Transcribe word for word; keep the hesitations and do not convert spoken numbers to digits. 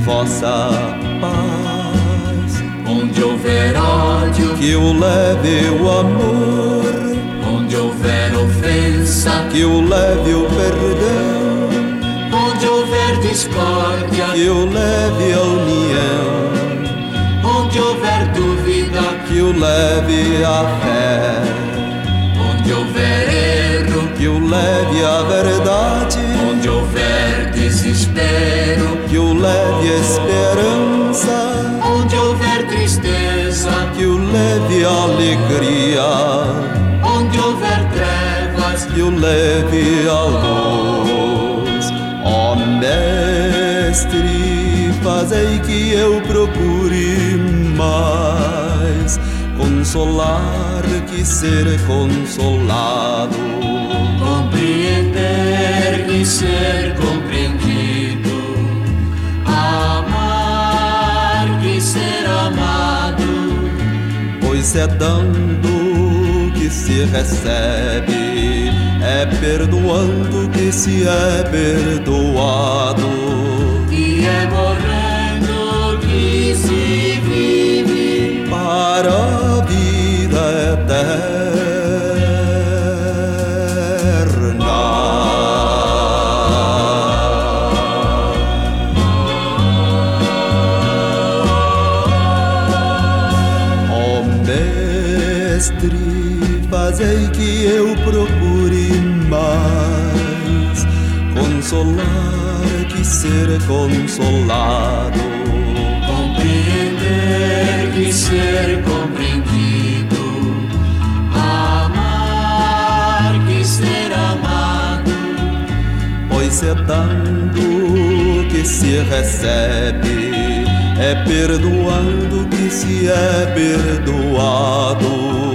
vossa paz. Onde houver ódio, que eu leve o amor. Onde houver ofensa, que eu leve o perdão. Onde houver discórdia, que eu leve a união. Onde houver dúvida, que eu leve a fé. Onde houver erro, que eu leve a verdade. Onde houver desespero, que eu leve a esperança. Onde houver tristeza, que eu leve a alegria. Onde houver trevas, que eu leve a luz. Ó Mestre, fazei que eu procure mais consolar que ser consolado, compreender que ser compreendido, amar que ser amado. Pois é dando que se recebe, é perdoando que se é perdoado, e é morrendo que se vive para a vida eterna. Ó Mestre, fazei que eu procure mais consolar que ser consolado, compreender que ser compreendido, amar que ser amado. Pois é dando que se recebe, é perdoando que se é perdoado.